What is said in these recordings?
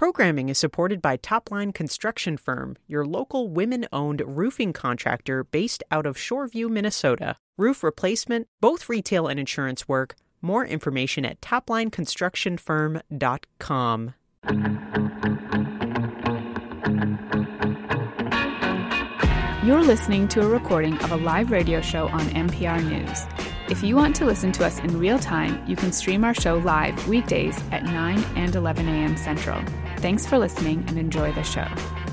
Programming is supported by Topline Construction Firm, your local women-owned roofing contractor based out of Shoreview, Minnesota. Roof replacement, both retail and insurance work. More information at toplineconstructionfirm.com. You're listening to a recording of a live radio show on NPR News. If you want to listen to us in real time, you can stream our show live weekdays at 9 and 11 a.m. Central. Thanks for listening and enjoy the show.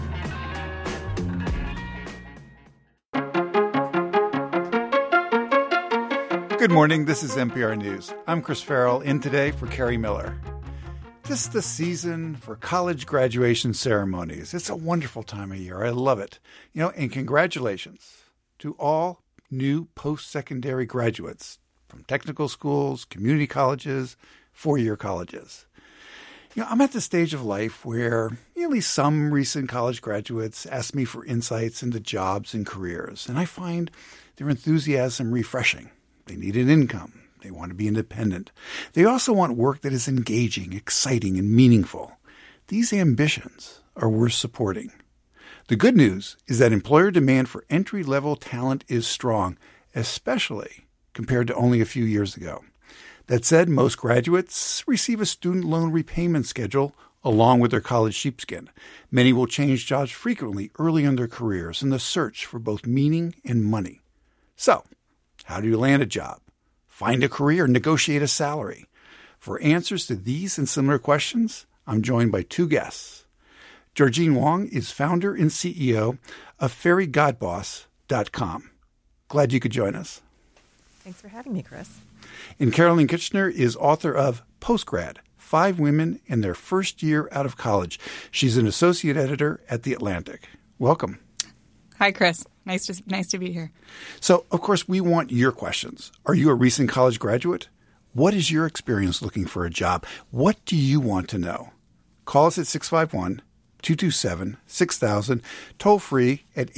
Good morning, this is NPR News. I'm Chris Farrell, in today for Carrie Miller. This is the season for college graduation ceremonies. It's a wonderful time of year. I love it. And congratulations to all new post-secondary graduates from technical schools, community colleges, four-year colleges. I'm at the stage of life where at least some recent college graduates ask me for insights into jobs and careers, and I find their enthusiasm refreshing. They need an income. They want to be independent. They also want work that is engaging, exciting, and meaningful. These ambitions are worth supporting. The good news is that employer demand for entry-level talent is strong, especially compared to only a few years ago. That said, most graduates receive a student loan repayment schedule along with their college sheepskin. Many will change jobs frequently early in their careers in the search for both meaning and money. So, how do you land a job? Find a career, negotiate a salary. For answers to these and similar questions, I'm joined by two guests. Georgene Wong is founder and CEO of FairyGodboss.com. Glad you could join us. Thanks for having me, Chris. And Carolyn Kitchener is author of Postgrad, 5 Women in Their First Year Out of College. She's an associate editor at The Atlantic. Welcome. Hi, Chris. Nice to be here. So, of course, we want your questions. Are you a recent college graduate? What is your experience looking for a job? What do you want to know? Call us at 651-227-6000, toll free at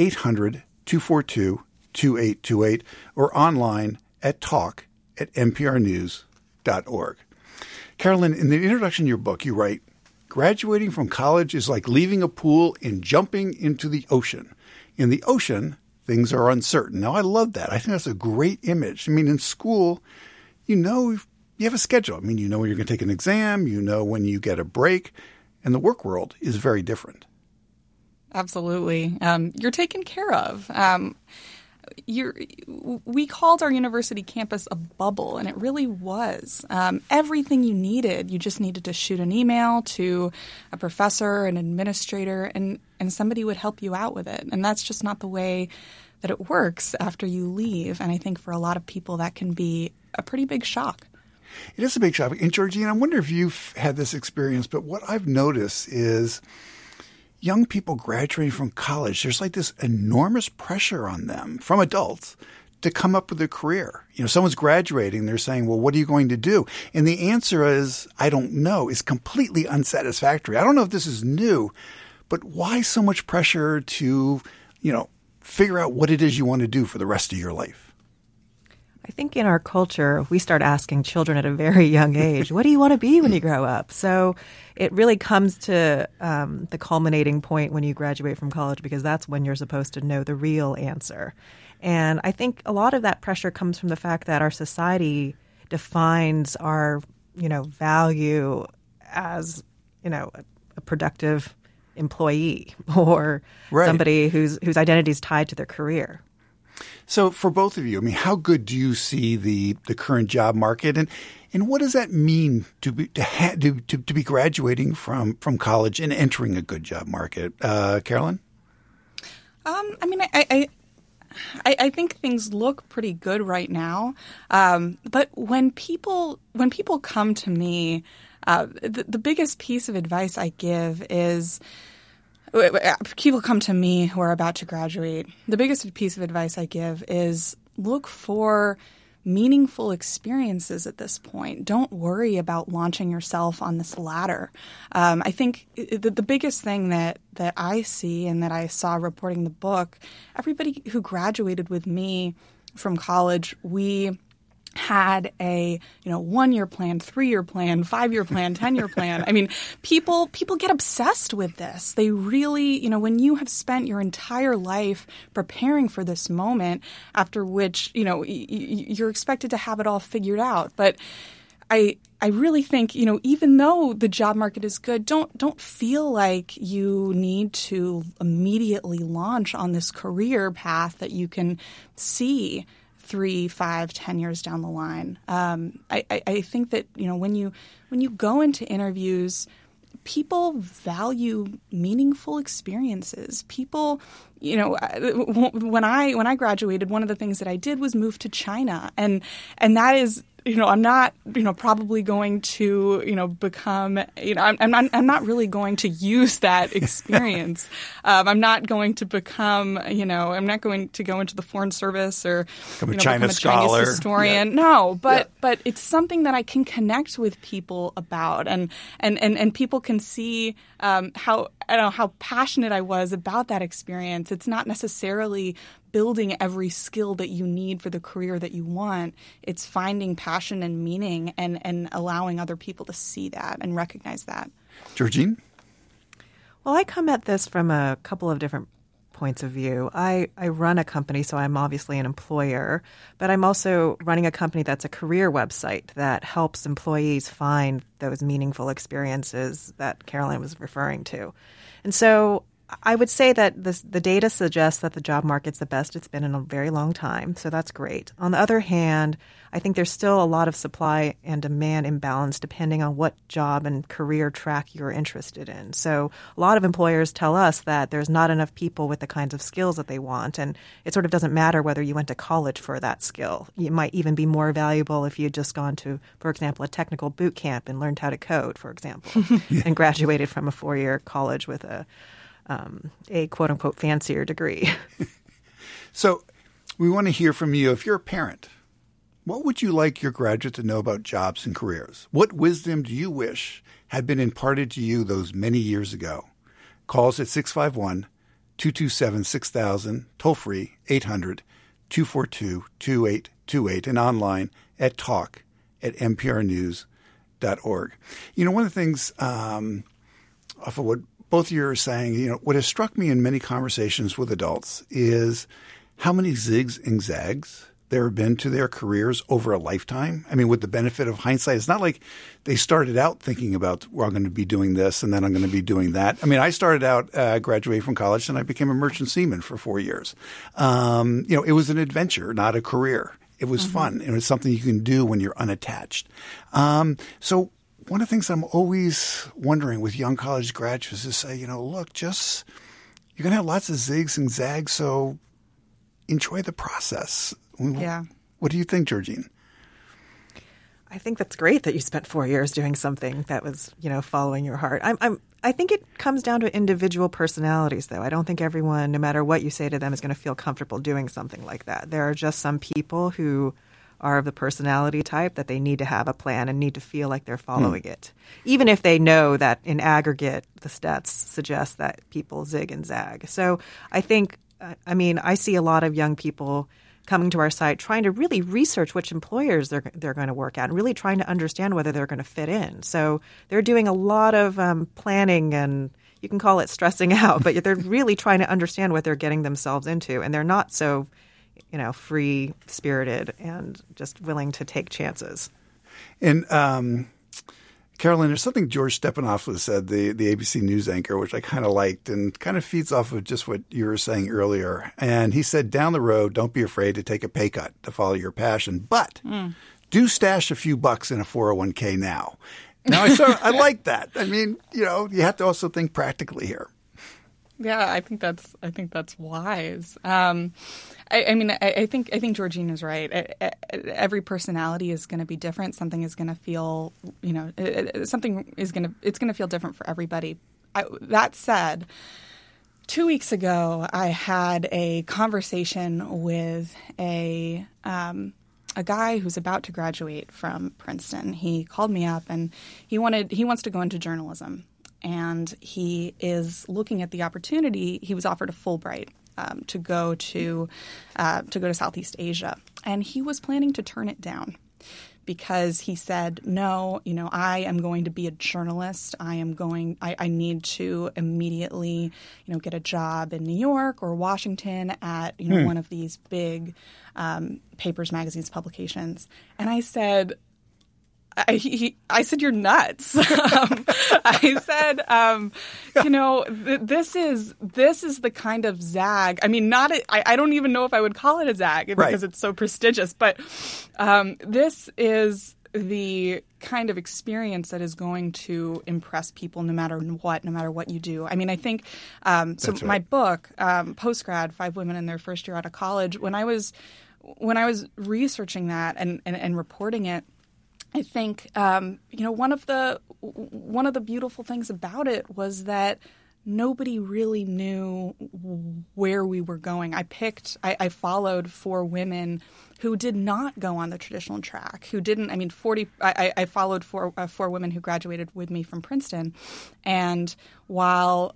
800-242-2828, or online at talk@nprnews.org. Carolyn, in the introduction to your book, you write, graduating from college is like leaving a pool and jumping into the ocean. In the ocean, things are uncertain. Now, I love that. I think that's a great image. I mean, in school, you have a schedule. I mean, you know when you're going to take an exam, you know when you get a break, and the work world is very different. Absolutely. You're taken care of. We called our university campus a bubble, and it really was. Everything you needed, you just needed to shoot an email to a professor, an administrator, and somebody would help you out with it. And that's just not the way that it works after you leave. And I think for a lot of people that can be a pretty big shock. It is a big shock. And Georgene, I wonder if you've had this experience, but what I've noticed is young people graduating from college, there's like this enormous pressure on them from adults to come up with a career. Someone's graduating, they're saying, well, what are you going to do? And the answer is, I don't know. It's completely unsatisfactory. I don't know if this is new, but why so much pressure to, figure out what it is you want to do for the rest of your life? I think in our culture, we start asking children at a very young age, what do you want to be when you grow up? So it really comes to the culminating point when you graduate from college, because that's when you're supposed to know the real answer. And I think a lot of that pressure comes from the fact that our society defines our, value as, a productive employee or somebody whose identity is tied to their career. So for both of you, how good do you see the current job market, and what does that mean to be graduating from college and entering a good job market? Carolyn? I think things look pretty good right now. But when people come to me, the biggest piece of advice I give is people come to me who are about to graduate. The biggest piece of advice I give is look for meaningful experiences at this point. Don't worry about launching yourself on this ladder. I think the biggest thing that I see and that I saw reporting the book, everybody who graduated with me from college, we had a 1-year plan, 3-year plan, 5-year plan, 10-year plan. I mean, people get obsessed with this. They really, when you have spent your entire life preparing for this moment, after which you're expected to have it all figured out. But I really think, even though the job market is good, don't feel like you need to immediately launch on this career path that you can see 3, 5, 10 years down the line. I think that, when you go into interviews, people value meaningful experiences. People, when I graduated, one of the things that I did was move to China, and that is, I'm not, probably going to, become, I'm not really going to use that experience. I'm not going to become, I'm not going to go into the Foreign Service or become a Chinese historian. Yeah. No, but it's something that I can connect with people about, and people can see how passionate I was about that experience. It's not necessarily building every skill that you need for the career that you want. It's finding passion and meaning and allowing other people to see that and recognize that. Georgine? Well, I come at this from a couple of different points of view. I run a company, so I'm obviously an employer, but I'm also running a company that's a career website that helps employees find those meaningful experiences that Caroline was referring to. And so I would say that the data suggests that the job market's the best it's been in a very long time, so that's great. On the other hand, I think there's still a lot of supply and demand imbalance depending on what job and career track you're interested in. So a lot of employers tell us that there's not enough people with the kinds of skills that they want, and it sort of doesn't matter whether you went to college for that skill. It might even be more valuable if you had just gone to, for example, a technical boot camp and learned how to code, for example, and graduated from a 4-year college with a quote-unquote fancier degree. So we want to hear from you. If you're a parent, what would you like your graduate to know about jobs and careers? What wisdom do you wish had been imparted to you those many years ago? Call us at 651-227-6000, toll-free 800-242-2828, and online at talk@mprnews.org. One of the things off of what both of you are saying, what has struck me in many conversations with adults is how many zigs and zags there have been to their careers over a lifetime. I mean, with the benefit of hindsight, it's not like they started out thinking about, well, I'm going to be doing this and then I'm going to be doing that. I mean, I started out, graduated from college, and I became a merchant seaman for 4 years. It was an adventure, not a career. It was fun. It was something you can do when you're unattached. So one of the things I'm always wondering with young college graduates is say, look, you're going to have lots of zigs and zags, so enjoy the process. Yeah. What do you think, Georgine? I think that's great that you spent 4 years doing something that was, following your heart. I think it comes down to individual personalities, though. I don't think everyone, no matter what you say to them, is going to feel comfortable doing something like that. There are just some people who are of the personality type that they need to have a plan and need to feel like they're following it, even if they know that in aggregate the stats suggest that people zig and zag. So I think, I see a lot of young people coming to our site trying to really research which employers they're going to work at and really trying to understand whether they're going to fit in. So they're doing a lot of planning, and you can call it stressing out, but they're really trying to understand what they're getting themselves into, and they're not so free-spirited and just willing to take chances. And Caroline, there's something George Stephanopoulos said, the ABC News anchor, which I kind of liked and kind of feeds off of just what you were saying earlier. And he said, down the road, don't be afraid to take a pay cut to follow your passion, but do stash a few bucks in a 401k now. Now, I like that. I mean, you have to also think practically here. Yeah, I think that's wise. I think Georgine is right. Every personality is going to be different. Something is going to feel, it's going to feel different for everybody. That said, 2 weeks ago, I had a conversation with a guy who's about to graduate from Princeton. He called me up and he wants to go into journalism. And he is looking at the opportunity. He was offered a Fulbright to go to Southeast Asia, and he was planning to turn it down because he said, no, I am going to be a journalist. I need to immediately, get a job in New York or Washington at, one of these big papers, magazines, publications. And I said, I said, you're nuts. I said, this is the kind of zag. I mean, I don't even know if I would call it a zag because it's so prestigious, but this is the kind of experience that is going to impress people no matter what you do. I mean, I think, my book, Postgrad, 5 Women in Their First Year Out of College, when I was researching that and reporting it, I think one of the beautiful things about it was that nobody really knew where we were going. I followed 4 women who did not go on the traditional track, who didn't. I mean, I followed four women who graduated with me from Princeton, and while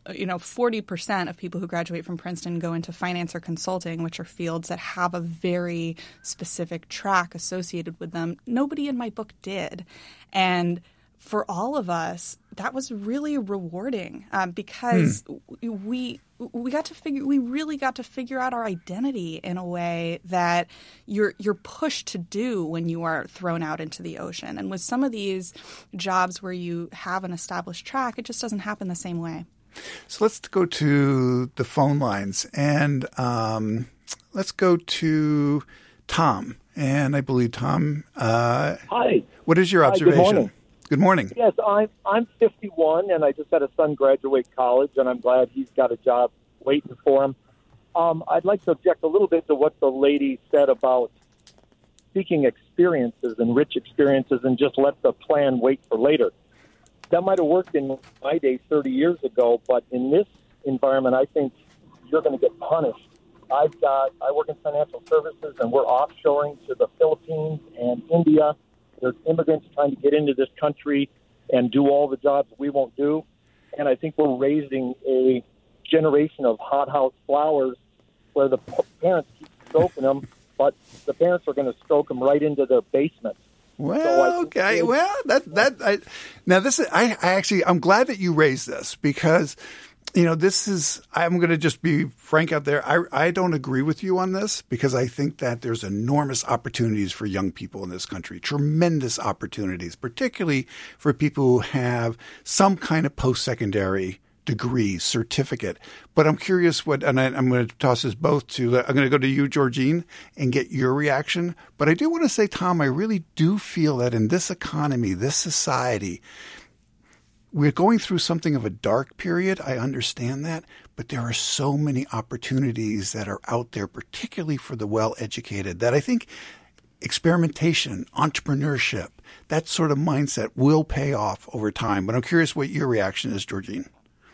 40% of people who graduate from Princeton go into finance or consulting, which are fields that have a very specific track associated with them, nobody in my book did, and for all of us, that was really rewarding because we really got to figure out our identity in a way that you're pushed to do when you are thrown out into the ocean. And with some of these jobs where you have an established track, it just doesn't happen the same way. So let's go to the phone lines, and let's go to Tom. And I believe Tom. Hi. What is your observation? Good morning. Good morning. Yes, I'm 51, and I just had a son graduate college, and I'm glad he's got a job waiting for him. I'd like to object a little bit to what the lady said about seeking experiences and rich experiences and just let the plan wait for later. That might have worked in my day 30 years ago, but in this environment, I think you're going to get punished. I work in financial services, and we're offshoring to the Philippines and India. There's immigrants trying to get into this country and do all the jobs we won't do. And I think we're raising a generation of hothouse flowers where the parents keep stroking them, but the parents are going to stroke them right into their basement. Well, okay. Well, I'm glad that you raised this because, I'm going to just be frank out there. I don't agree with you on this because I think that there's enormous opportunities for young people in this country, tremendous opportunities, particularly for people who have some kind of post-secondary degree, certificate. But I'm curious and I'm going to toss this both to, I'm going to go to you, Georgine, and get your reaction. But I do want to say, Tom, I really do feel that in this economy, this society, we're going through something of a dark period. I understand that. But there are so many opportunities that are out there, particularly for the well-educated, that I think experimentation, entrepreneurship, that sort of mindset will pay off over time. But I'm curious what your reaction is, Georgine.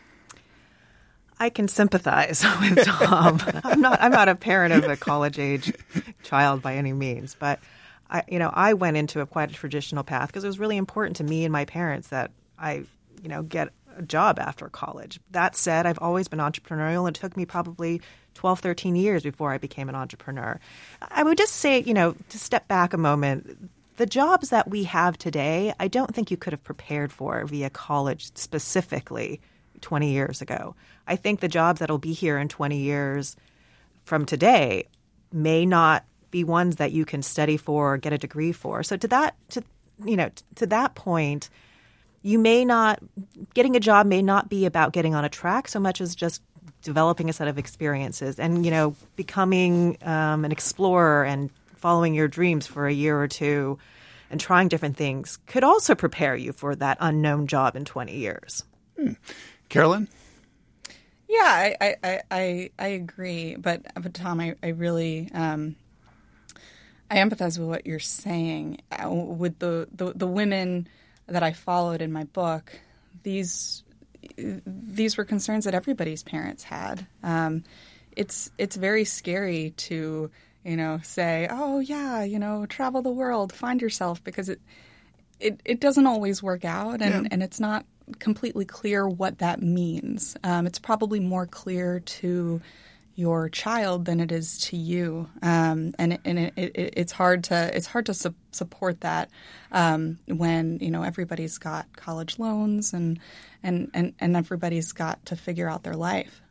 I can sympathize with Tom. I'm not a parent of a college-age child by any means, but I went into quite a traditional path because it was really important to me and my parents that I get a job after college. That said, I've always been entrepreneurial. It took me probably 12, 13 years before I became an entrepreneur. I would just say, to step back a moment, the jobs that we have today, I don't think you could have prepared for via college specifically 20 years ago. I think the jobs that'll be here in 20 years from today may not be ones that you can study for or get a degree for. So to that point, getting a job may not be about getting on a track so much as just developing a set of experiences and, becoming an explorer and following your dreams for a year or two and trying different things could also prepare you for that unknown job in 20 years. Carolyn? Yeah, I agree. But Tom, I really I empathize with what you're saying. With the women that I followed in my book, these were concerns that everybody's parents had. It's very scary to say, oh yeah, travel the world, find yourself, because it doesn't always work out, and it's not completely clear what that means. It's probably more clear to your child than it is to you, and it's hard to support that when everybody's got college loans and everybody's got to figure out their life.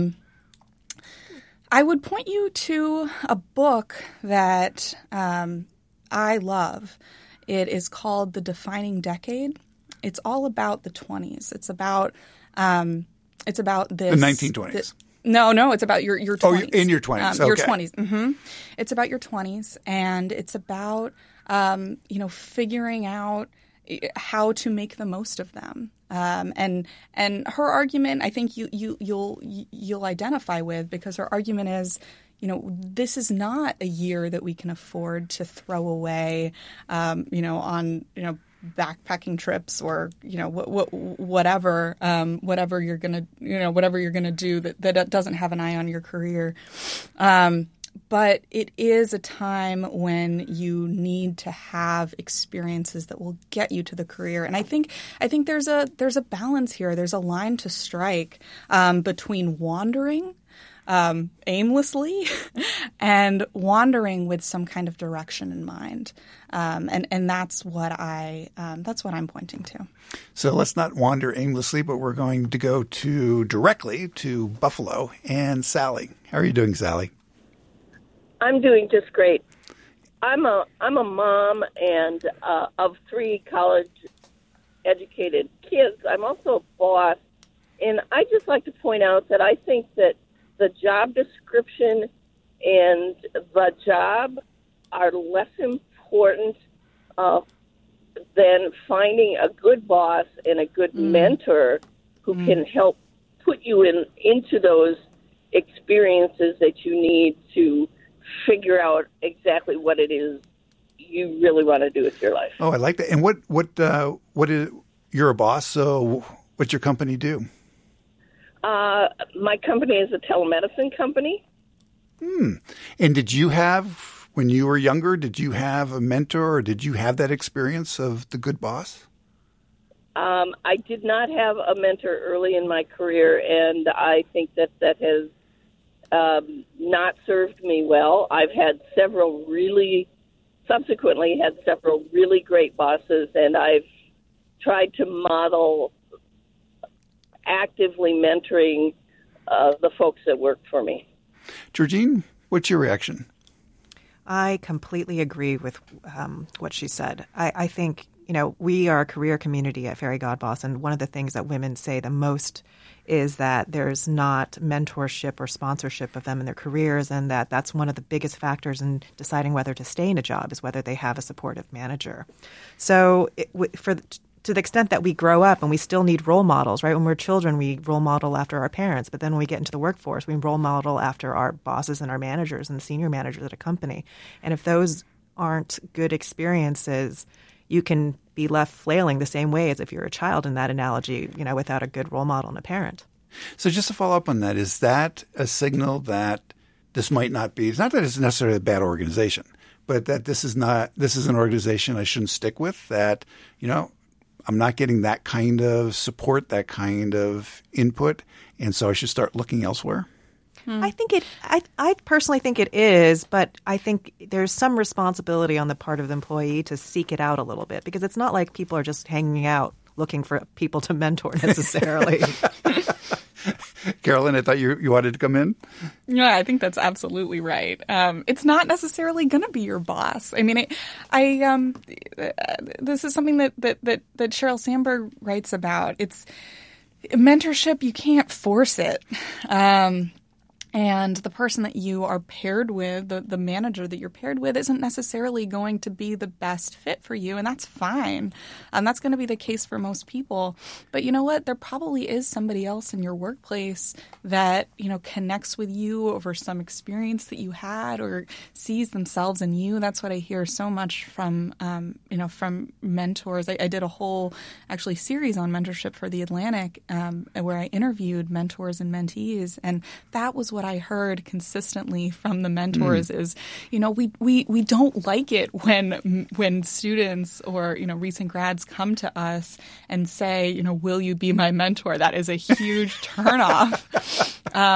I would point you to a book that I love. It is called The Defining Decade. It's all about the 20s. It's about this. The 1920s. No, it's about your 20s. Oh, in your 20s. Okay. Your 20s. Mm-hmm. It's about your 20s, and it's about figuring out how to make the most of them. And her argument, I think you'll identify with, because her argument is, this is not a year that we can afford to throw away, on backpacking trips or whatever you're gonna do that doesn't have an eye on your career. But it is a time when you need to have experiences that will get you to the career. And I think there's a balance here. There's a line to strike between wandering aimlessly and wandering with some kind of direction in mind. And that's what I'm pointing to. So let's not wander aimlessly, but we're going to go directly to Buffalo and Sally. How are you doing, Sally? I'm doing just great. I'm a mom and of 3 college-educated kids. I'm also a boss, and I just like to point out that I think that the job description and the job are less important than finding a good boss and a good mentor who can help put you into those experiences that you need to figure out exactly what it is you really want to do with your life. Oh, I like that. And what is, you're a boss, so what's your company do? My company is a telemedicine company. And did you have, when you were younger, did you have a mentor, or did you have that experience of the good boss? I did not have a mentor early in my career, and I think that has not served me well. I've subsequently had several really great bosses, and I've tried to model actively mentoring the folks that work for me. Georgine, what's your reaction? I completely agree with what she said. I think, we are a career community at Fairy Godboss, and one of the things that women say the most is that there's not mentorship or sponsorship of them in their careers, and that's one of the biggest factors in deciding whether to stay in a job is whether they have a supportive manager. So to the extent that we grow up and we still need role models, right? When we're children, we role model after our parents. But then when we get into the workforce, we role model after our bosses and our managers and senior managers at a company. And if those aren't good experiences, you can be left flailing the same way as if you're a child in that analogy, without a good role model and a parent. So just to follow up on that, is that a signal that this might not be – it's not that it's necessarily a bad organization, but that this is an organization I shouldn't stick with, that, I'm not getting that kind of support, that kind of input, and so I should start looking elsewhere? I personally think it is, but I think there's some responsibility on the part of the employee to seek it out a little bit, because it's not like people are just hanging out looking for people to mentor necessarily. Carolyn, I thought you wanted to come in. Yeah, I think that's absolutely right. It's not necessarily going to be your boss. I mean, this is something that Sheryl Sandberg writes about. It's mentorship. You can't force it. And the person that you are paired with, the manager that you're paired with, isn't necessarily going to be the best fit for you, and that's fine. That's going to be the case for most people. But you know what? There probably is somebody else in your workplace that, connects with you over some experience that you had or sees themselves in you. That's what I hear so much from mentors. I did a whole, series on mentorship for The Atlantic where I interviewed mentors and mentees, and that was what I heard consistently from the mentors is, we don't like it when students or, recent grads come to us and say, will you be my mentor? That is a huge turnoff.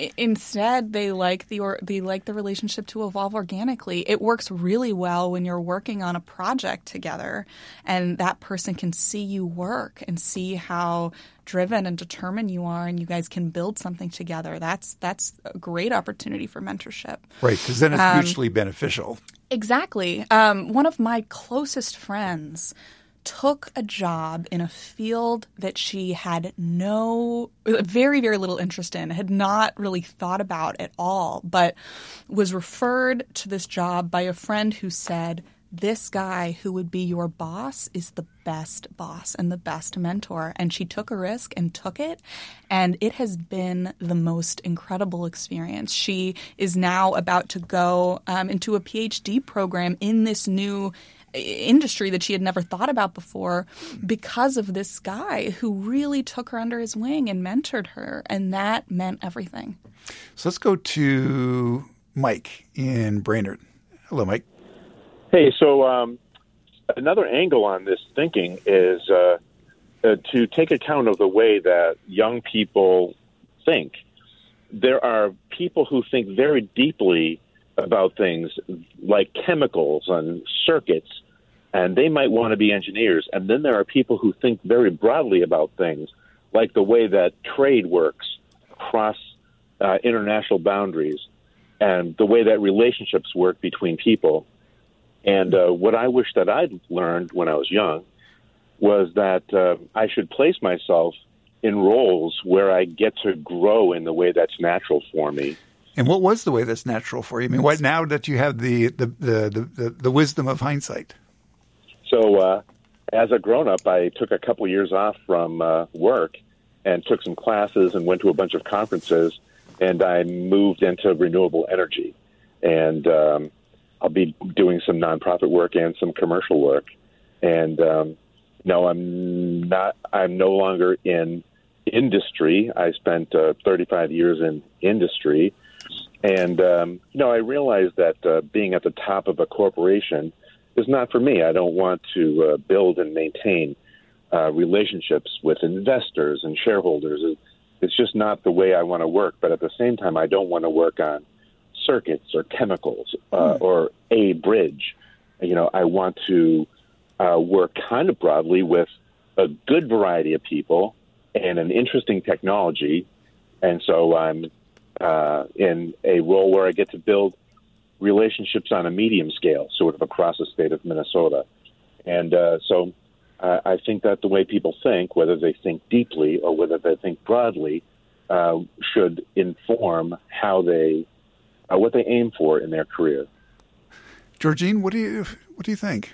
Instead, they like the relationship to evolve organically. It works really well when you're working on a project together, and that person can see you work and see how driven and determined you are, and you guys can build something together. That's a great opportunity for mentorship. Right, because then it's mutually beneficial. Exactly. One of my closest friends took a job in a field that she had very, very little interest in, had not really thought about at all, but was referred to this job by a friend who said, this guy who would be your boss is the best boss and the best mentor. And she took a risk and took it. And it has been the most incredible experience. She is now about to go into a PhD program in this new industry that she had never thought about before because of this guy who really took her under his wing and mentored her. And that meant everything. So let's go to Mike in Brainerd. Hello, Mike. Hey, so another angle on this thinking is to take account of the way that young people think. There are people who think very deeply about things like chemicals and circuits, and they might want to be engineers. And then there are people who think very broadly about things, like the way that trade works across international boundaries and the way that relationships work between people. And what I wish that I'd learned when I was young was that I should place myself in roles where I get to grow in the way that's natural for me. And what was the way that's natural for you? I mean, what now that you have the wisdom of hindsight? So as a grown-up, I took a couple years off from work and took some classes and went to a bunch of conferences, and I moved into renewable energy. And I'll be doing some nonprofit work and some commercial work. And no, I'm no longer in industry. I spent 35 years in industry. And, I realized that being at the top of a corporation is not for me. I don't want to build and maintain relationships with investors and shareholders. It's just not the way I want to work. But at the same time, I don't want to work on circuits or chemicals or a bridge. I want to work kind of broadly with a good variety of people and an interesting technology. And so I'm in a role where I get to build relationships on a medium scale, sort of across the state of Minnesota. And so I think that the way people think, whether they think deeply or whether they think broadly, should inform how they what they aim for in their career. Georgine, what do you think?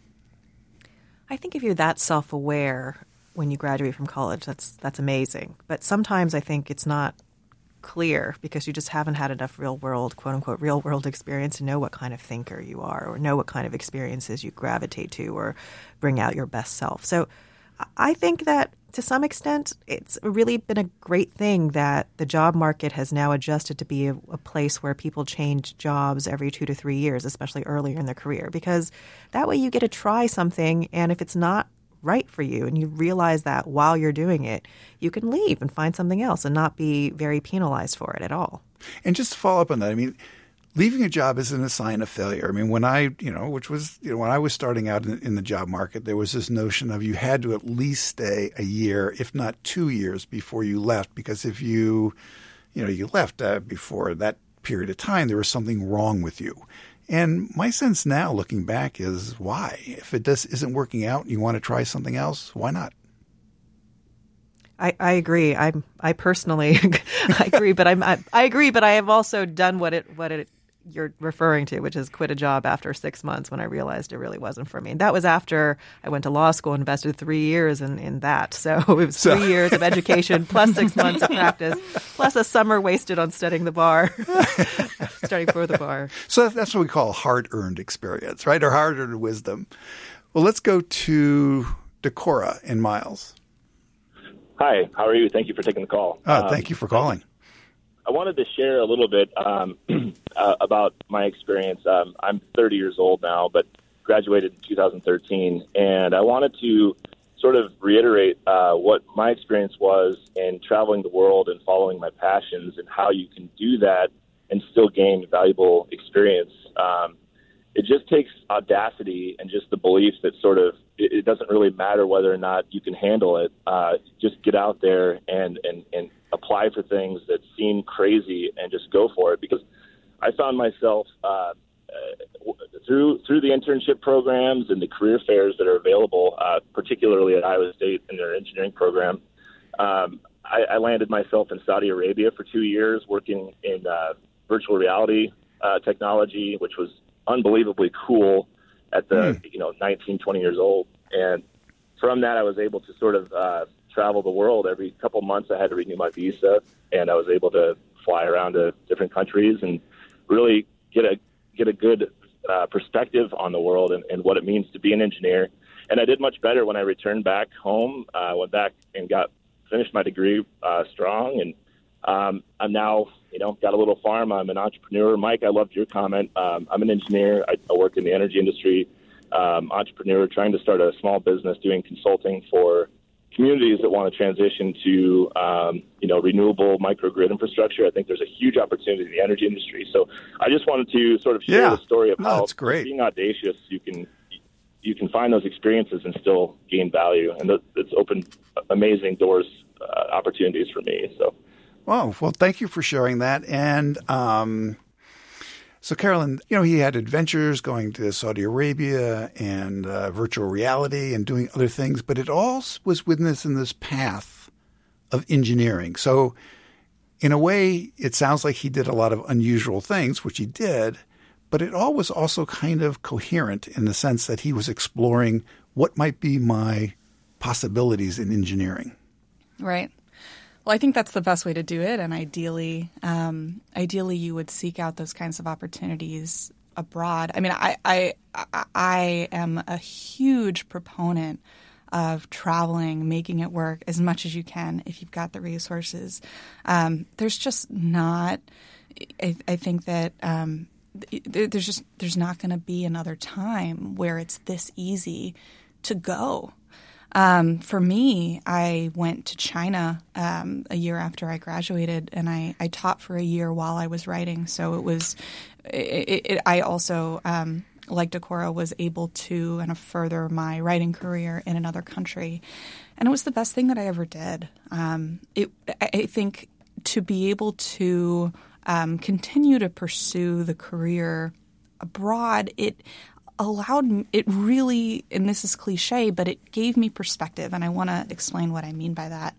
I think if you're that self-aware when you graduate from college, that's amazing. But sometimes I think it's not clear because you just haven't had enough real-world, quote-unquote, real-world experience to know what kind of thinker you are or know what kind of experiences you gravitate to or bring out your best self. So I think that to some extent, it's really been a great thing that the job market has now adjusted to be a place where people change jobs every 2 to 3 years, especially earlier in their career, because that way you get to try something, and if it's not right for you and you realize that while you're doing it, you can leave and find something else and not be very penalized for it at all. And just to follow up on that, I mean, leaving a job isn't a sign of failure. I mean, when I was starting out in the job market, there was this notion of you had to at least stay a year, if not 2 years, before you left. Because if you left before that period of time, there was something wrong with you. And my sense now, looking back, is why? If it isn't working out and you want to try something else, why not? I agree. I personally I agree, but I agree, but I have also done what you're referring to, which is quit a job after 6 months when I realized it really wasn't for me. And that was after I went to law school and invested 3 years in that. So it was 3 years of education plus 6 months of practice plus a summer wasted on studying the bar, studying for the bar. So that's what we call hard-earned experience, right? Or hard-earned wisdom. Well, let's go to Decorah in Miles. Hi, how are you? Thank you for taking the call. Thank you for calling. I wanted to share a little bit about my experience. I'm 30 years old now, but graduated in 2013, and I wanted to sort of reiterate what my experience was in traveling the world and following my passions, and how you can do that and still gain valuable experience. It just takes audacity and just the belief that sort of it doesn't really matter whether or not you can handle it. Just get out there and apply for things that seem crazy and just go for it. Because I found myself through the internship programs and the career fairs that are available, particularly at Iowa State in their engineering program. I landed myself in Saudi Arabia for 2 years working in virtual reality technology, which was unbelievably cool at the 19, 20 years old. And from that, I was able to sort of travel the world. Every couple months I had to renew my visa, and I was able to fly around to different countries and really get a good perspective on the world and what it means to be an engineer. And I did much better when I returned back home. I went back and finished my degree strong, and I'm now, got a little farm. I'm an entrepreneur. Mike, I loved your comment. I'm an engineer. I work in the energy industry, entrepreneur, trying to start a small business doing consulting for communities that want to transition to, renewable microgrid infrastructure. I think there's a huge opportunity in the energy industry. So I just wanted to sort of share the story of how being audacious, you can find those experiences and still gain value. And it's opened amazing doors, opportunities for me. So. Wow. Well, thank you for sharing that. And so, Carolyn, he had adventures going to Saudi Arabia and virtual reality and doing other things, but it all was within this path of engineering. So, in a way, it sounds like he did a lot of unusual things, which he did, but it all was also kind of coherent in the sense that he was exploring what might be my possibilities in engineering. Right. Well, I think that's the best way to do it, and ideally you would seek out those kinds of opportunities abroad. I mean, I am a huge proponent of traveling, making it work as much as you can if you've got the resources. There's just not. I think that there's not going to be another time where it's this easy to go. For me, I went to China a year after I graduated, and I taught for a year while I was writing. So it was I also, like Decorah, was able to kind of further my writing career in another country. And it was the best thing that I ever did. I think to be able to continue to pursue the career abroad, it allowed it really, and this is cliche, but it gave me perspective, and I want to explain what I mean by that.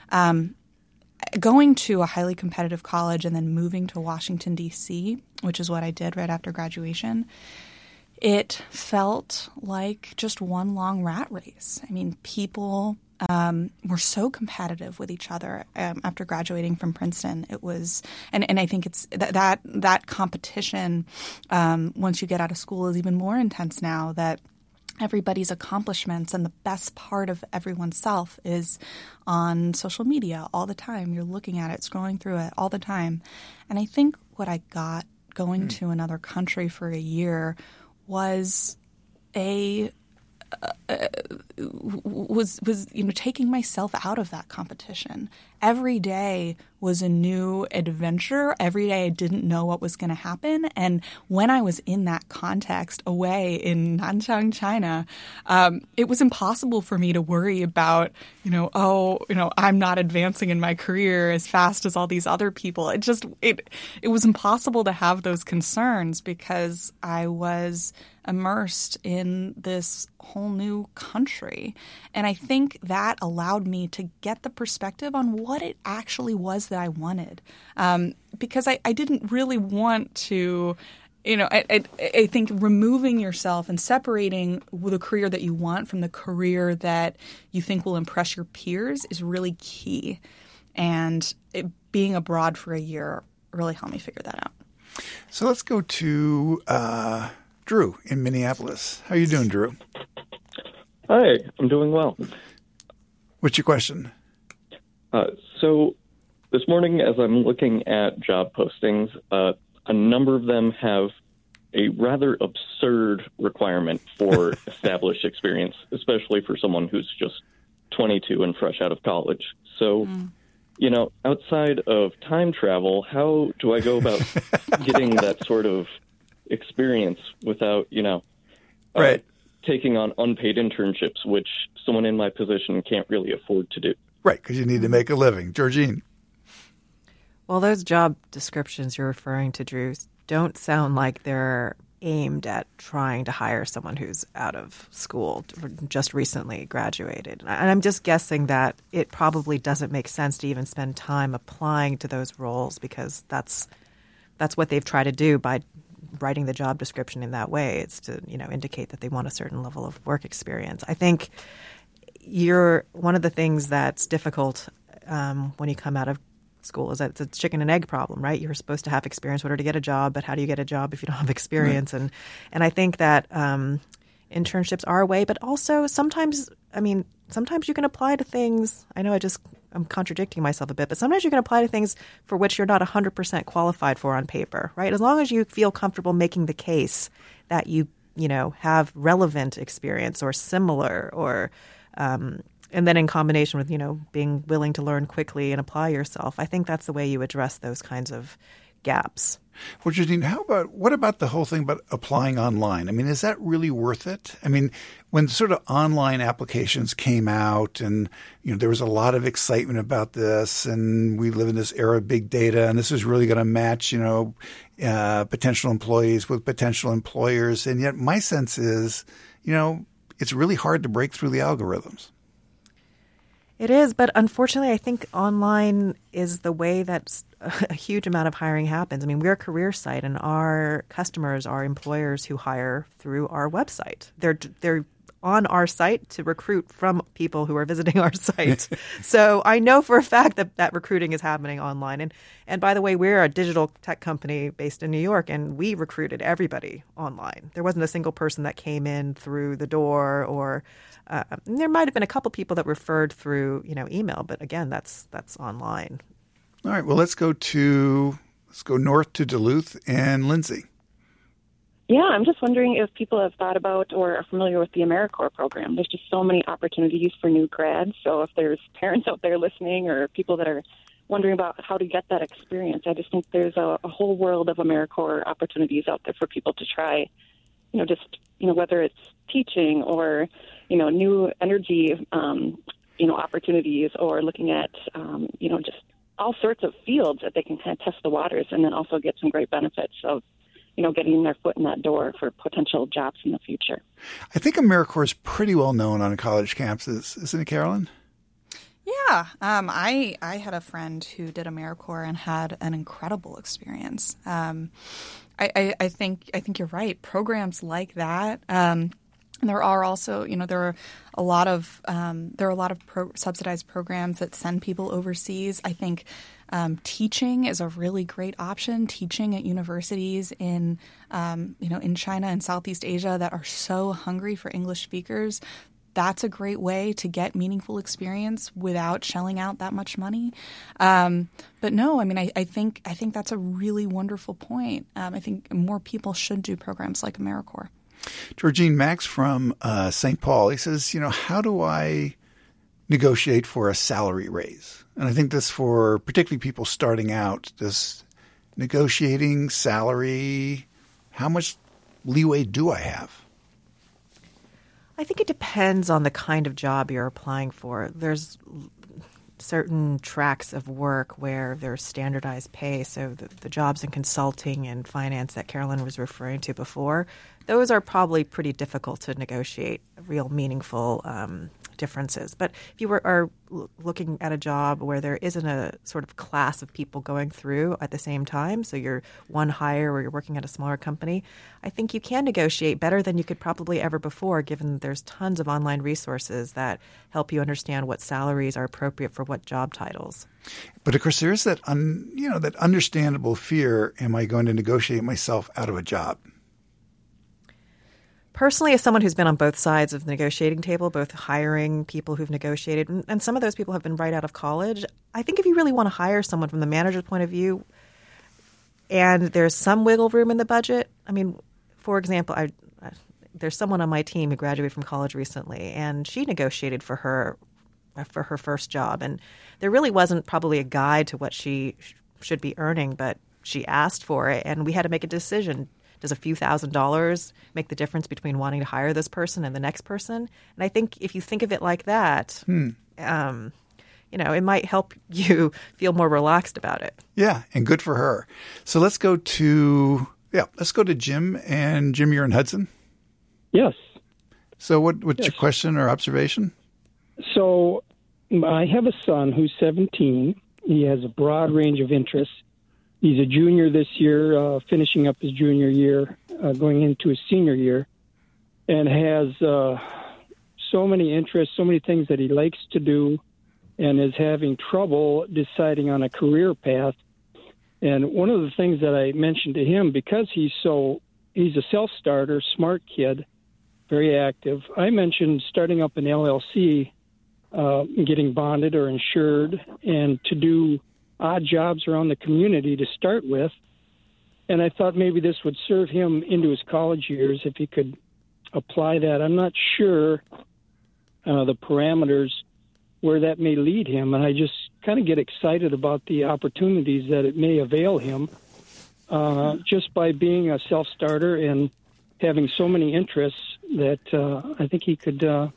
Going to a highly competitive college and then moving to Washington, D.C., which is what I did right after graduation, it felt like just one long rat race. I mean, people were so competitive with each other after graduating from Princeton. It was, and I think it's that competition once you get out of school is even more intense now, that everybody's accomplishments and the best part of everyone's self is on social media all the time. You're looking at it, scrolling through it all the time. And I think what I got going to another country for a year was taking myself out of that competition. Every day was a new adventure. Every day I didn't know what was going to happen. And when I was in that context away in Nanchang, China, it was impossible for me to worry about, I'm not advancing in my career as fast as all these other people. It was impossible to have those concerns because I was immersed in this whole new country. And I think that allowed me to get the perspective on what it actually was that I wanted. Because I didn't really want to, I think removing yourself and separating the career that you want from the career that you think will impress your peers is really key. And being abroad for a year really helped me figure that out. So let's go to Drew in Minneapolis. How are you doing, Drew? Hi, I'm doing well. What's your question? So this morning, as I'm looking at job postings, a number of them have a rather absurd requirement for established experience, especially for someone who's just 22 and fresh out of college. So, outside of time travel, how do I go about getting that sort of experience without, right, taking on unpaid internships, which someone in my position can't really afford to do? Right, because you need to make a living. Georgine. Well, those job descriptions you're referring to, Drew, don't sound like they're aimed at trying to hire someone who's out of school, just recently graduated. And I'm just guessing that it probably doesn't make sense to even spend time applying to those roles, because that's what they've tried to do by writing the job description in that way. It's to, indicate that they want a certain level of work experience. I think one of the things that's difficult when you come out of school is that it's a chicken and egg problem, right? You're supposed to have experience in order to get a job, but how do you get a job if you don't have experience? Right. And I think that internships are a way, but also sometimes you can apply to things. I know I'm contradicting myself a bit, but sometimes you can apply to things for which you're not 100% qualified for on paper, right? As long as you feel comfortable making the case that you have relevant experience or similar, or and then in combination with, being willing to learn quickly and apply yourself, I think that's the way you address those kinds of gaps. Well, Jadine, what about the whole thing about applying online? I mean, is that really worth it? I mean, when sort of online applications came out and, there was a lot of excitement about this, and we live in this era of big data, and this is really going to match, potential employees with potential employers. And yet my sense is, it's really hard to break through the algorithms. It is, but unfortunately, I think online is the way that a huge amount of hiring happens. I mean, we're a career site, and our customers are employers who hire through our website. They're on our site to recruit from people who are visiting our site. So I know for a fact that recruiting is happening online. And by the way, we're a digital tech company based in New York, and we recruited everybody online. There wasn't a single person that came in through the door, or there might have been a couple people that referred through, email. But again, that's online. All right. Well, let's go north to Duluth and Lindsay. Yeah, I'm just wondering if people have thought about or are familiar with the AmeriCorps program. There's just so many opportunities for new grads. So if there's parents out there listening, or people that are wondering about how to get that experience, I just think there's a whole world of AmeriCorps opportunities out there for people to try, whether it's teaching or, new energy, opportunities, or looking at, just all sorts of fields that they can kind of test the waters, and then also get some great benefits of getting their foot in that door for potential jobs in the future. I think AmeriCorps is pretty well known on college campuses, isn't it, Carolyn? Yeah. I had a friend who did AmeriCorps and had an incredible experience. I think you're right. Programs like that. There are also, there are a lot of subsidized programs that send people overseas. I think teaching is a really great option. Teaching at universities in China and Southeast Asia that are so hungry for English speakers. That's a great way to get meaningful experience without shelling out that much money. But no, I mean, I think that's a really wonderful point. I think more people should do programs like AmeriCorps. Georgine, Max from St. Paul, he says, how do I negotiate for a salary raise? And I think this for particularly people starting out, this negotiating salary, how much leeway do I have? I think it depends on the kind of job you're applying for. There's certain tracks of work where there's standardized pay. So the jobs in consulting and finance that Carolyn was referring to before, those are probably pretty difficult to negotiate real meaningful differences. But if you are looking at a job where there isn't a sort of class of people going through at the same time, so you're one hire or you're working at a smaller company, I think you can negotiate better than you could probably ever before, given that there's tons of online resources that help you understand what salaries are appropriate for what job titles. But of course, there is that that understandable fear: am I going to negotiate myself out of a job? Personally, as someone who's been on both sides of the negotiating table, both hiring people who've negotiated, and some of those people have been right out of college, I think if you really want to hire someone from the manager's point of view and there's some wiggle room in the budget, I mean, for example, there's someone on my team who graduated from college recently, and she negotiated for her first job. And there really wasn't probably a guide to what she should be earning, but she asked for it, and we had to make a decision. Does a few $1,000s make the difference between wanting to hire this person and the next person? And I think if you think of it like that, it might help you feel more relaxed about it. Yeah, and good for her. So let's go to Jim. And Jim, you're in Hudson? Yes. So what's your question or observation? So I have a son who's 17. He has a broad range of interests. He's a junior this year, finishing up his junior year, going into his senior year, and has so many interests, so many things that he likes to do, and is having trouble deciding on a career path. And one of the things that I mentioned to him, because he's a self-starter, smart kid, very active, I mentioned starting up an LLC, getting bonded or insured, and to do odd jobs around the community to start with. And I thought maybe this would serve him into his college years if he could apply that. I'm not sure the parameters where that may lead him, and I just kind of get excited about the opportunities that it may avail him just by being a self-starter and having so many interests that I think he could do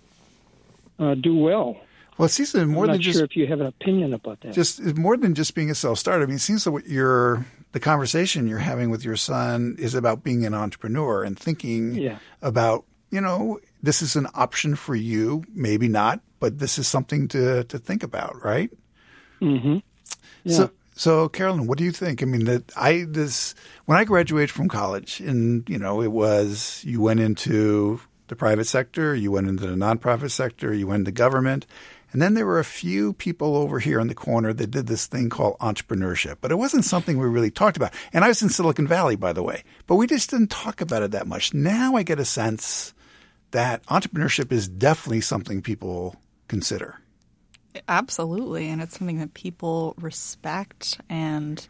well. Well, it seems that more I'm than not just sure if you have an opinion about that. Just more than just being a self-starter. I mean, it seems that the conversation you're having with your son is about being an entrepreneur and thinking about, this is an option for you, maybe not, but this is something to think about, right? Mm-hmm. Yeah. So Carolyn, what do you think? I mean, when I graduated from college, and it was you went into the private sector, you went into the nonprofit sector, you went into government. And then there were a few people over here in the corner that did this thing called entrepreneurship. But it wasn't something we really talked about. And I was in Silicon Valley, by the way. But we just didn't talk about it that much. Now I get a sense that entrepreneurship is definitely something people consider. Absolutely. And it's something that people respect and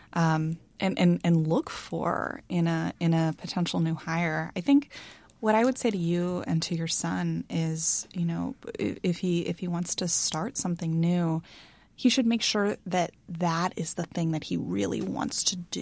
look for in a potential new hire. I think what I would say to you and to your son is, if he wants to start something new, he should make sure that is the thing that he really wants to do.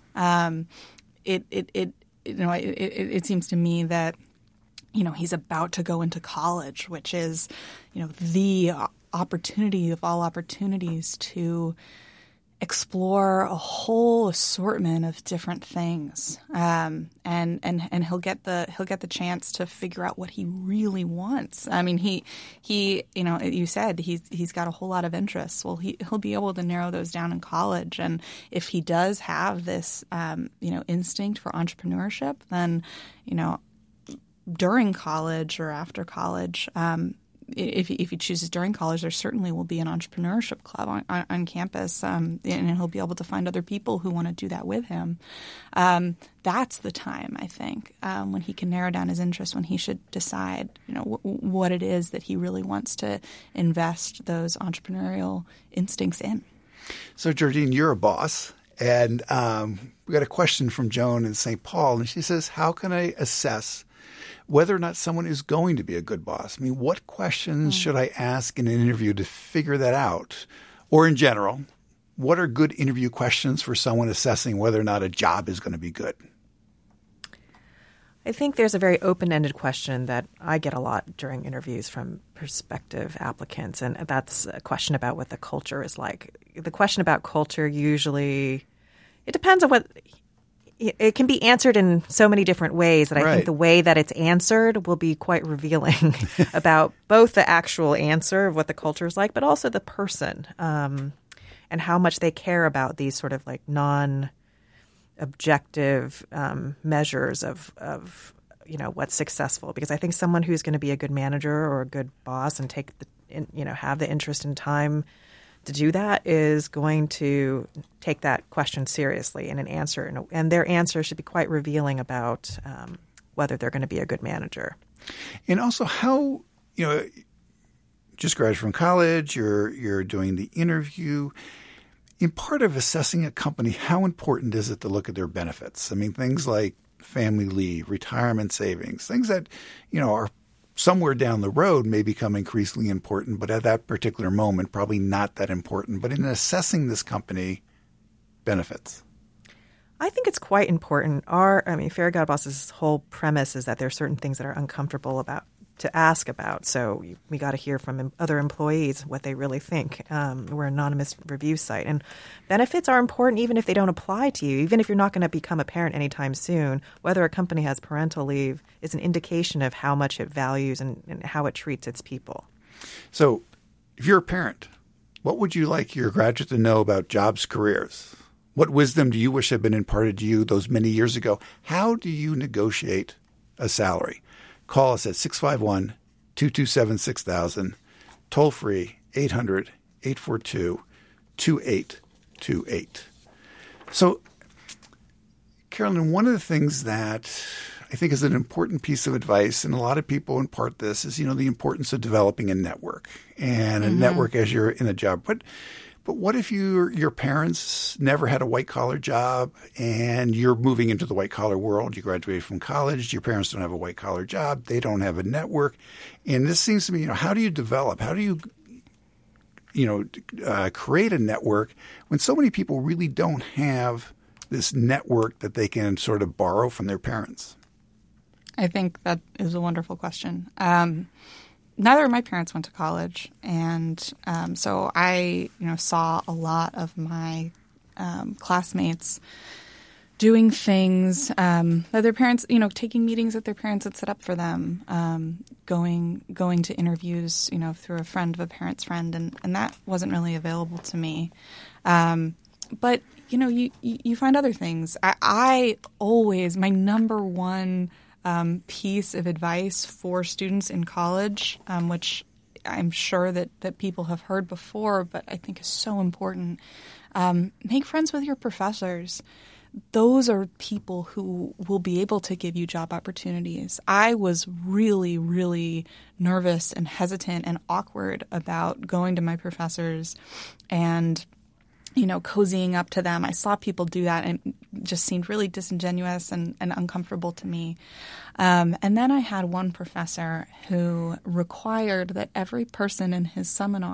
It seems to me that, he's about to go into college, which is, the opportunity of all opportunities to explore a whole assortment of different things, and he'll get the chance to figure out what he really wants. I mean, he you said he's got a whole lot of interests. Well, he'll be able to narrow those down in college, and if he does have this instinct for entrepreneurship, then during college or after college. If he chooses during college, there certainly will be an entrepreneurship club on campus, and he'll be able to find other people who want to do that with him. That's the time, I think, when he can narrow down his interests, when he should decide, what it is that he really wants to invest those entrepreneurial instincts in. So, Georgine, you're a boss, and we got a question from Joan in St. Paul, and she says, "How can I assess whether or not someone is going to be a good boss? I mean, what questions should I ask in an interview to figure that out? Or in general, what are good interview questions for someone assessing whether or not a job is going to be good?" I think there's a very open-ended question that I get a lot during interviews from prospective applicants, and that's a question about what the culture is like. The question about culture usually, it depends on what – it can be answered in so many different ways that I think the way that it's answered will be quite revealing about both the actual answer of what the culture is like, but also the person and how much they care about these sort of like non-objective measures of what's successful. Because I think someone who's going to be a good manager or a good boss and have the interest and time to do that is going to take that question seriously in an answer. And their answer should be quite revealing about whether they're going to be a good manager. And also how, just graduated from college, you're doing the interview. In part of assessing a company, how important is it to look at their benefits? I mean, things like family leave, retirement savings, things that, are somewhere down the road may become increasingly important, but at that particular moment, probably not that important. But in assessing this company benefits. I think it's quite important. Fairy Godboss's whole premise is that there are certain things that are uncomfortable to ask about. So we got to hear from other employees what they really think. We're an anonymous review site. And benefits are important even if they don't apply to you, even if you're not going to become a parent anytime soon. Whether a company has parental leave is an indication of how much it values and how it treats its people. So if you're a parent, what would you like your graduate to know about jobs, careers? What wisdom do you wish had been imparted to you those many years ago? How do you negotiate a salary? Call us at 651-227-6000, toll free 800-842-2828. So, Carolyn, one of the things that I think is an important piece of advice, and a lot of people impart this, is, the importance of developing a network and a network as you're in a job. But what if your parents never had a white-collar job and you're moving into the white-collar world? You graduated from college. Your parents don't have a white-collar job. They don't have a network. And this seems to me, how do you develop? How do you, create a network when so many people really don't have this network that they can sort of borrow from their parents? I think that is a wonderful question. Neither of my parents went to college, and so I, saw a lot of my classmates doing things that their parents, taking meetings that their parents had set up for them, going to interviews, through a friend of a parent's friend, and that wasn't really available to me. But you find other things. I always, my number one piece of advice for students in college, which I'm sure that people have heard before, but I think is so important. Make friends with your professors. Those are people who will be able to give you job opportunities. I was really, really nervous and hesitant and awkward about going to my professors and cozying up to them. I saw people do that and it just seemed really disingenuous and uncomfortable to me. And then I had one professor who required that every person in his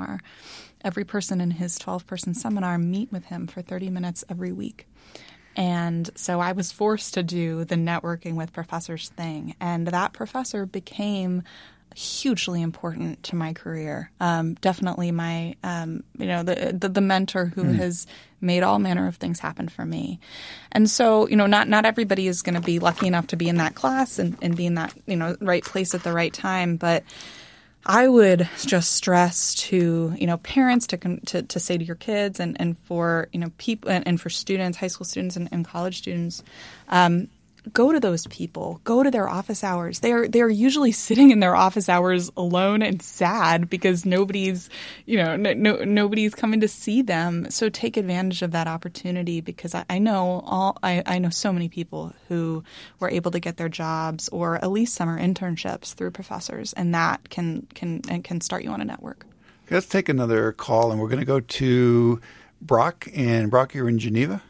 12-person seminar, meet with him for 30 minutes every week. And so I was forced to do the networking with professors thing. And that professor became hugely important to my career. Definitely my, the mentor who has made all manner of things happen for me. And so, not everybody is going to be lucky enough to be in that class and be in that, right place at the right time. But I would just stress to, parents to say to your kids and for, people and for students, high school students and college students, go to those people. Go to their office hours. They're usually sitting in their office hours alone and sad because nobody's nobody's coming to see them. So take advantage of that opportunity because I know so many people who were able to get their jobs or at least summer internships through professors, and that can start you on a network. Let's take another call, and we're going to go to Brock. And Brock, you're in Geneva.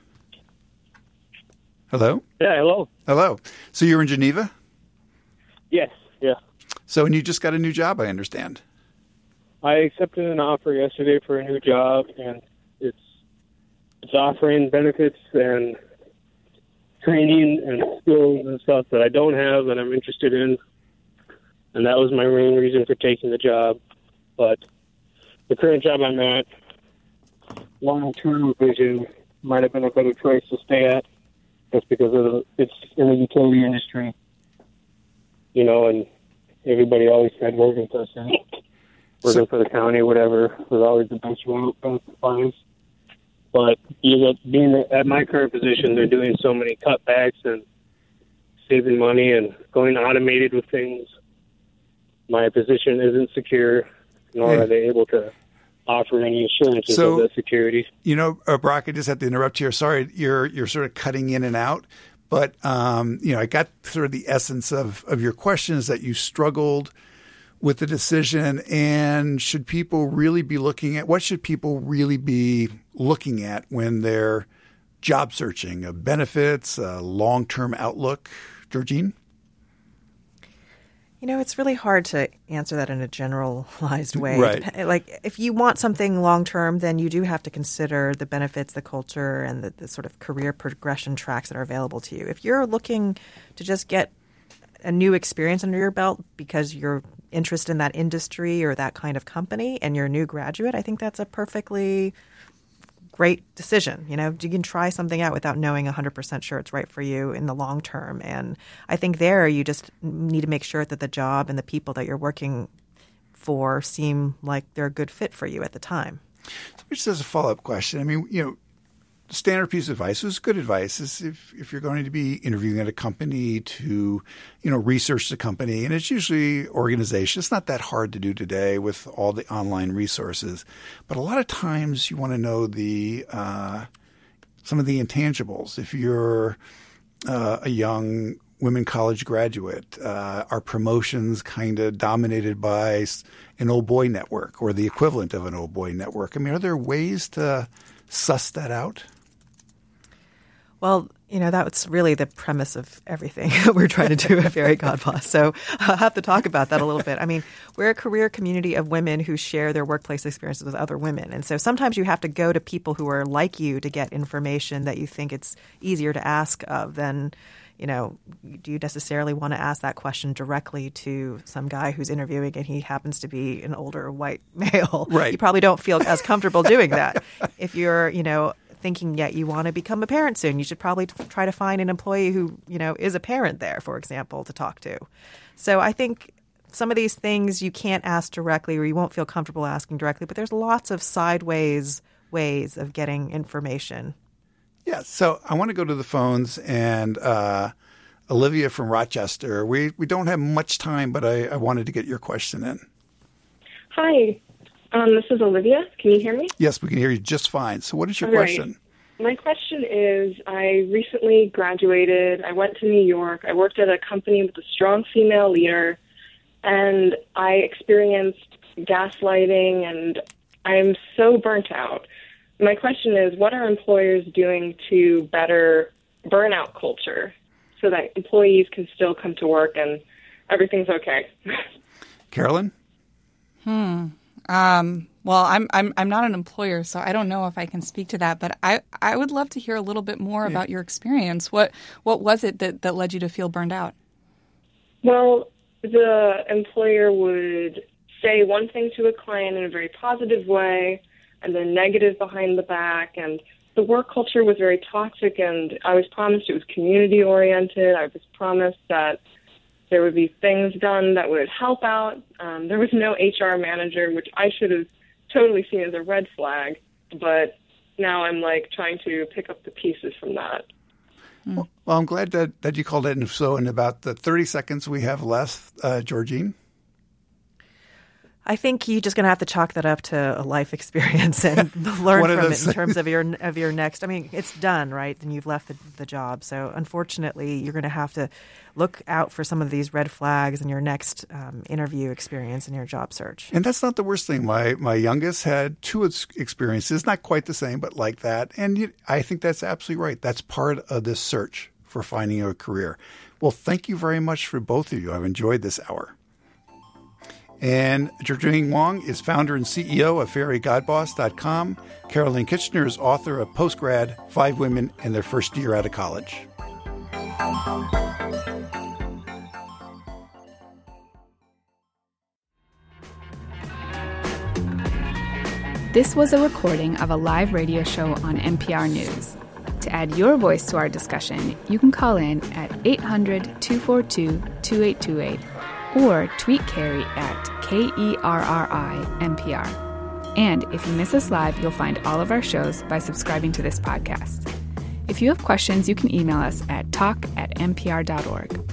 Hello? Yeah, hello. Hello. So you're in Geneva? Yes, yeah. So, and you just got a new job, I understand. I accepted an offer yesterday for a new job, and it's offering benefits and training and skills and stuff that I don't have that I'm interested in. And that was my main reason for taking the job. But the current job I'm at, long-term vision, might have been a better choice to stay at. Just because it's in the utility industry, and everybody always said working for the county, whatever, was always the best route benefit-wise. But being at my current position, they're doing so many cutbacks and saving money and going automated with things. My position isn't secure, nor are they able to offer any assurances of that security. Brock, I just have to interrupt here. Sorry, you're sort of cutting in and out. But, I got sort of the essence of your questions that you struggled with the decision. And should people really be looking at – what should people really be looking at when they're job searching, benefits, long-term outlook? Georgine? It's really hard to answer that in a generalized way. Right. Like, if you want something long-term, then you do have to consider the benefits, the culture, and the sort of career progression tracks that are available to you. If you're looking to just get a new experience under your belt because you're interested in that industry or that kind of company and you're a new graduate, I think that's a perfectly great decision. You can try something out without knowing 100% sure it's right for you in the long term. And I think there you just need to make sure that the job and the people that you're working for seem like they're a good fit for you at the time. Just as a follow-up question, I mean, standard piece of advice is good advice is if you're going to be interviewing at a company to, research the company. And it's usually organization. It's not that hard to do today with all the online resources. But a lot of times you want to know some of the intangibles. If you're a young women college graduate, are promotions kind of dominated by an old boy network or the equivalent of an old boy network? I mean, are there ways to suss that out? Well, that's really the premise of everything we're trying to do at Fairy Godboss. So I'll have to talk about that a little bit. I mean, we're a career community of women who share their workplace experiences with other women. And so sometimes you have to go to people who are like you to get information that you think it's easier to ask of than, do you necessarily want to ask that question directly to some guy who's interviewing and he happens to be an older white male? Right. You probably don't feel as comfortable doing that. If you're, thinking yet you want to become a parent soon, you should probably try to find an employee who, is a parent there, for example, to talk to. So I think some of these things you can't ask directly or you won't feel comfortable asking directly, but there's lots of sideways ways of getting information. Yeah, so I want to go to the phones and Olivia from Rochester. We don't have much time, but I wanted to get your question in. Hi. This is Olivia. Can you hear me? Yes, we can hear you just fine. So what is your All question? Right. My question is, I recently graduated. I went to New York. I worked at a company with a strong female leader, and I experienced gaslighting, and I'm so burnt out. My question is, what are employers doing to better burnout culture so that employees can still come to work and everything's okay? Carolyn? Well, I'm not an employer, so I don't know if I can speak to that. But I would love to hear a little bit more about your experience. What was it that led you to feel burned out? Well, the employer would say one thing to a client in a very positive way, and then negative behind the back. And the work culture was very toxic. And I was promised it was community oriented. I was promised that there would be things done that would help out. There was no HR manager, which I should have totally seen as a red flag. But now I'm trying to pick up the pieces from that. Well, I'm glad that you called in. So in about the 30 seconds we have left, Georgine? I think you're just going to have to chalk that up to a life experience and learn from it in terms of your next. I mean, it's done, right? And you've left the job. So unfortunately, you're going to have to look out for some of these red flags in your next interview experience in your job search. And that's not the worst thing. My youngest had two experiences, not quite the same, but like that. And I think that's absolutely right. That's part of this search for finding a career. Well, thank you very much for both of you. I've enjoyed this hour. And Georgine Wong is founder and CEO of FairyGodboss.com. Carolyn Kitchener is author of Postgrad, 5 Women in Their First Year Out of College. This was a recording of a live radio show on NPR News. To add your voice to our discussion, you can call in at 800-242-2828 or tweet Carrie at KERRI-NPR. And if you miss us live, you'll find all of our shows by subscribing to this podcast. If you have questions, you can email us at talk@npr.org.